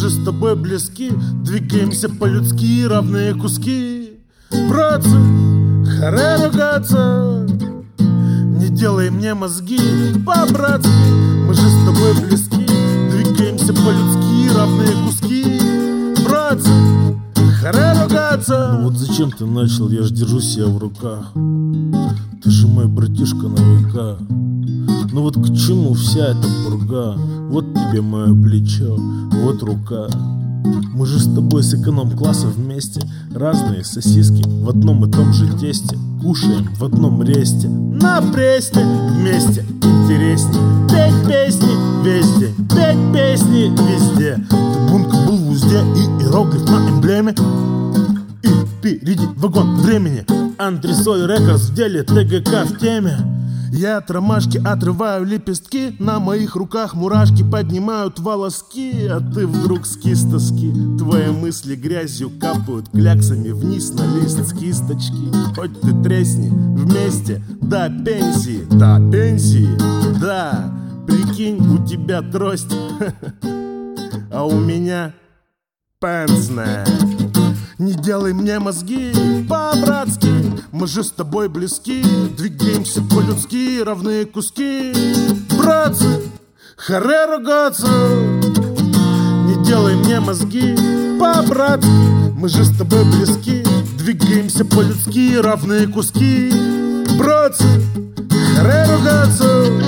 же с тобой близки, двигаемся по-людски, равные куски. Братцы, харе ругаться, не делай мне мозги. По-братски, мы же с тобой близки, двигаемся по-людски, равные куски. Братцы, харе ругаться. Ну вот зачем ты начал, я ж держу себя в руках. Ты же мой братишка на века. Ну вот к чему вся эта пурга? Вот тебе мое плечо, вот рука. Мы же с тобой с эконом-класса вместе. Разные сосиски в одном и том же тесте. Кушаем в одном ресте. На пресне вместе интересней. Петь песни везде, петь песни везде. Табунка был в узде и иероглиф на эмблеме. И впереди вагон времени. Антресоль Рекордс в деле, ТГК в теме. Я от ромашки отрываю лепестки, на моих руках мурашки поднимают волоски. А ты вдруг с кистоски, твои мысли грязью капают кляксами вниз на лист с кисточки. Хоть ты тресни вместе до пенсии, до пенсии, да. Прикинь, у тебя трость, а у меня пенсная. Не делай мне мозги, по-братски, мы же с тобой близки, двигаемся по-людски, равные куски. Братцы, харе ругаться, не делай мне мозги, по-братски, мы же с тобой близки, двигаемся по-людски, равные куски. Братцы, харе ругаться.